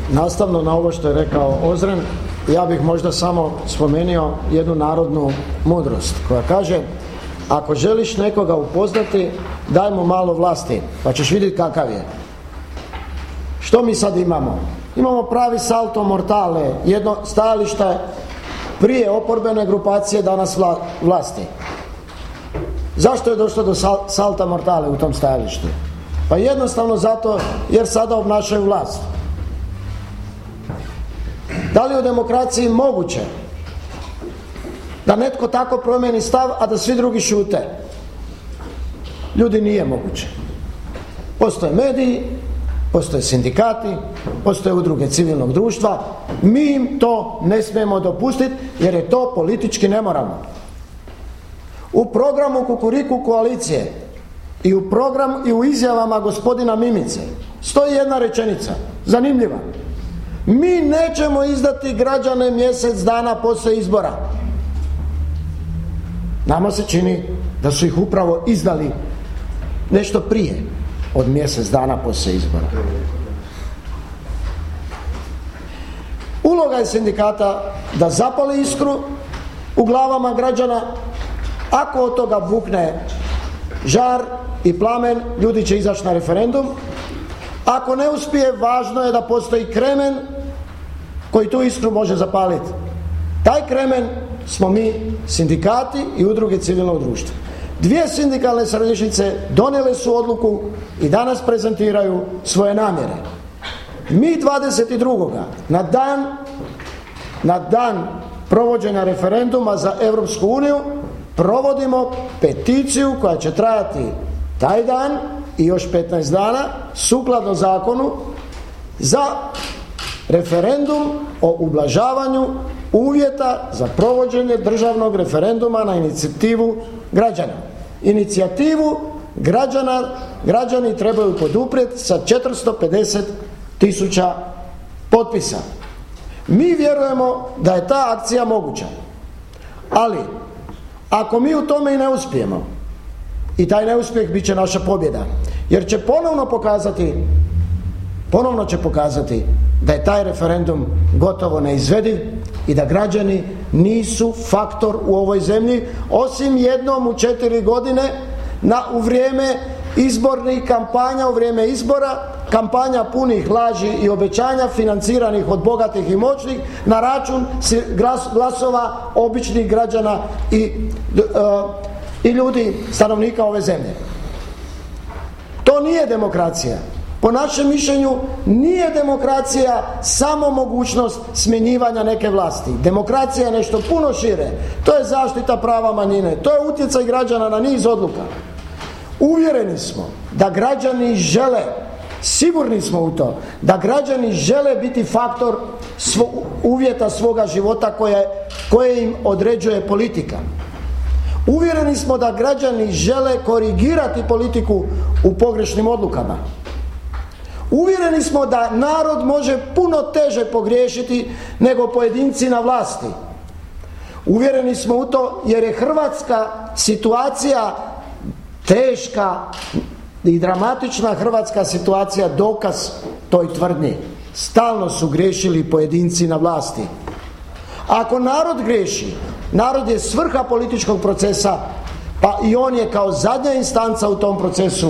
nastavno na ovo što je rekao Ozren, ja bih možda samo spomenuo jednu narodnu mudrost koja kaže: ako želiš nekoga upoznati, daj mu malo vlasti, pa ćeš vidjeti kakav je. Što mi sad imamo? Imamo pravi salto mortale, jedno stajalište prije oporbene grupacije, danas vlasti. Zašto je došlo do salta mortale u tom stajalištu? Pa jednostavno zato jer sada obnašaju vlast. Da li je u demokraciji moguće da netko tako promijeni stav, a da svi drugi šute? Ljudi, nije moguće. Postoje mediji, postoje sindikati, postoje udruge civilnog društva. Mi im to ne smijemo dopustiti jer je to politički nemoralno. U programu Kukuriku koalicije i u izjavama gospodina Mimice stoji jedna rečenica, zanimljiva: mi nećemo izdati građane mjesec dana poslije izbora. Nama se čini da su ih upravo izdali nešto prije od mjesec dana poslije izbora. Uloga je sindikata da zapali iskru u glavama građana. Ako od toga bukne žar i plamen, ljudi će izaći na referendum. Ako ne uspije, važno je da postoji kremen koji tu iskru može zapaliti. Taj kremen smo mi, sindikati i udruge civilnog društva. 2 sindikalne središnjice donijele su odluku i danas prezentiraju svoje namjere. Mi 22. na dan provođenja referenduma za Europsku uniju provodimo peticiju koja će trajati taj dan i još 15 dana sukladno zakonu za referendum o ublažavanju uvjeta za provođenje državnog referenduma na inicijativu građana. Inicijativu građani trebaju poduprijeti sa 450.000 potpisa. Mi vjerujemo da je ta akcija moguća, ali ako mi u tome i ne uspijemo, i taj neuspjeh bit će naša pobjeda, jer će ponovno će pokazati da je taj referendum gotovo neizvediv i da građani nisu faktor u ovoj zemlji, osim jednom u 4 godine u vrijeme izbornih kampanja, u vrijeme izbora, kampanja punih laži i obećanja financiranih od bogatih i moćnih na račun glasova običnih građana i ljudi, stanovnika ove zemlje. To nije demokracija. Po našem mišljenju nije demokracija samo mogućnost smjenjivanja neke vlasti. Demokracija je nešto puno šire. To je zaštita prava manjine, to je utjecaj građana na niz odluka. Uvjereni smo da građani žele, sigurni smo u to, da građani žele biti faktor uvjeta svoga života koje im određuje politika. Uvjereni smo da građani žele korigirati politiku u pogrešnim odlukama. Uvjereni smo da narod može puno teže pogriješiti nego pojedinci na vlasti. Uvjereni smo u to jer je hrvatska situacija teška i dramatična. Hrvatska situacija dokaz toj tvrdnji. Stalno su griješili pojedinci na vlasti. Ako narod griješi, narod je svrha političkog procesa, pa i on je kao zadnja instanca u tom procesu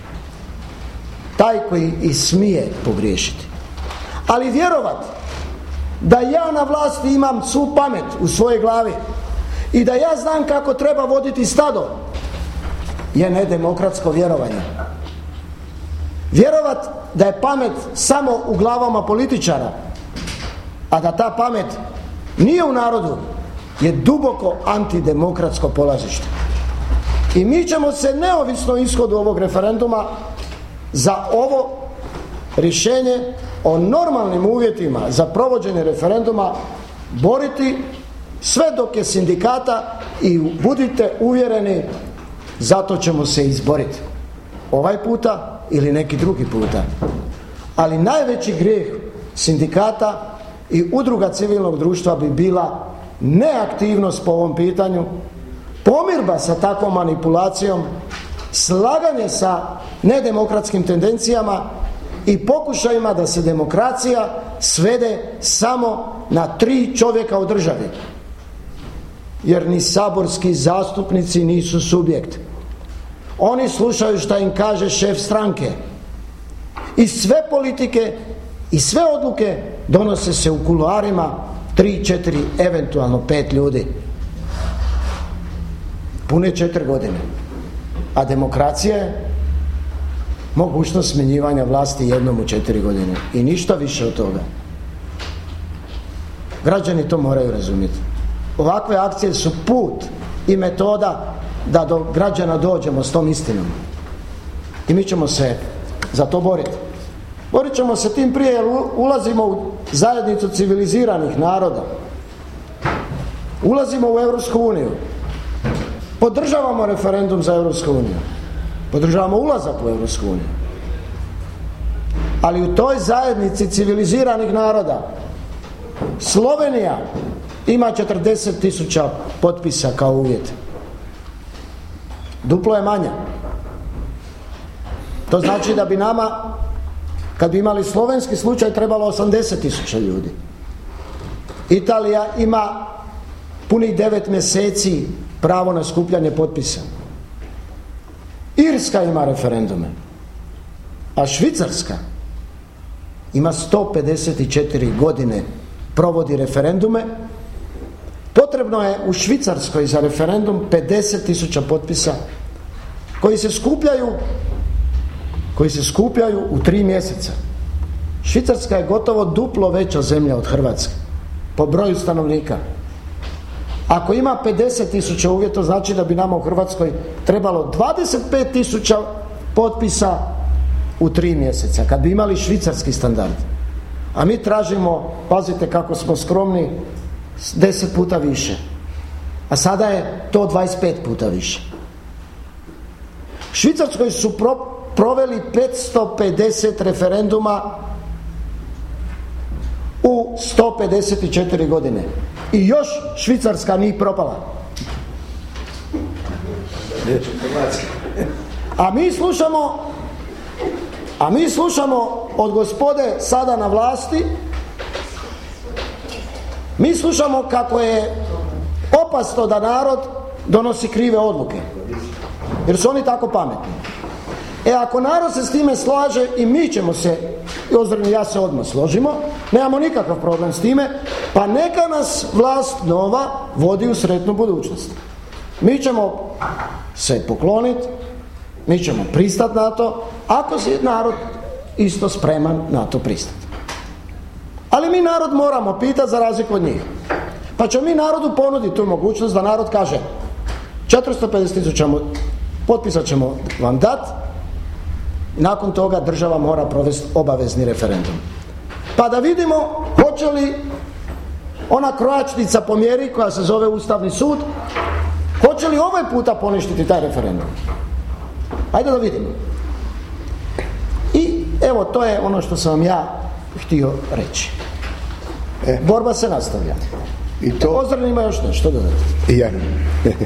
taj koji i smije pogriješiti. Ali vjerovat da ja na vlasti imam svu pamet u svojoj glavi i da ja znam kako treba voditi stado je nedemokratsko vjerovanje. Vjerovat da je pamet samo u glavama političara, a da ta pamet nije u narodu, je duboko antidemokratsko polazište. I mi ćemo se neovisno ishodu ovog referenduma za ovo rješenje o normalnim uvjetima za provođenje referenduma boriti sve dok je sindikata, i budite uvjereni, zato ćemo se izboriti. Ovaj puta ili neki drugi puta. Ali najveći grijeh sindikata i udruga civilnog društva bi bila neaktivnost po ovom pitanju, pomirba sa takvom manipulacijom, slaganje sa nedemokratskim tendencijama i pokušajima da se demokracija svede samo na 3 čovjeka u državi. Jer ni saborski zastupnici nisu subjekt. Oni slušaju šta im kaže šef stranke. I sve politike i sve odluke donose se u kuloarima 3, 4, eventualno 5 ljudi. Pune 4 godine. A demokracija je mogućnost smjenjivanja vlasti jednom u 4 godine. I ništa više od toga. Građani to moraju razumjeti. Ovakve akcije su put i metoda da do građana dođemo s tom istinom. I mi ćemo se za to boriti. Borit ćemo se tim prije jer ulazimo u zajednicu civiliziranih naroda. Ulazimo u Europsku uniju. Podržavamo referendum za Europsku uniju. Podržavamo ulazak u Europsku uniju. Ali u toj zajednici civiliziranih naroda Slovenija ima 40.000 potpisa kao uvjet. Duplo je manja. To znači da bi nama, kad bi imali slovenski slučaj, trebalo 80.000 ljudi. Italija ima punih 9 mjeseci pravo na skupljanje potpisa. Irska ima referendume. A Švicarska ima 154 godine provodi referendume. Potrebno je u Švicarskoj za referendum 50.000 potpisa koji se skupljaju u 3 mjeseca. Švicarska je gotovo duplo veća zemlja od Hrvatske po broju stanovnika. Ako ima 50.000 uvjeta, znači da bi nama u Hrvatskoj trebalo 25.000 potpisa u 3 mjeseca, kad bi imali švicarski standard. A mi tražimo, pazite kako smo skromni, 10 puta više. A sada je to 25 puta više. Švicarskoj su proveli 550 referenduma u 154 godine. I još Švicarska nije propala. A mi slušamo od gospode sada na vlasti, mi slušamo kako je opasno da narod donosi krive odluke. Jer su oni tako pametni. Ako narod se s time slaže i mi ćemo se, Ozren i ja se odmah složimo, nemamo nikakav problem s time, pa neka nas vlast nova vodi u sretnu budućnost. Mi ćemo se pokloniti, mi ćemo pristati na to, ako je narod isto spreman na to pristati. Ali mi narod moramo pitati za razliku od njih. Pa ćemo mi narodu ponuditi tu mogućnost da narod kaže 450.000 potpisa ćemo vam dati, nakon toga država mora provesti obavezni referendum. Pa da vidimo hoće li ona krojačnica po mjeri koja se zove Ustavni sud, hoće li ovaj puta poništiti taj referendum. Ajde da vidimo. I evo, to je ono što sam vam ja htio reći. Borba se nastavlja. I to... Ozren ima još nešto dodati. Ja.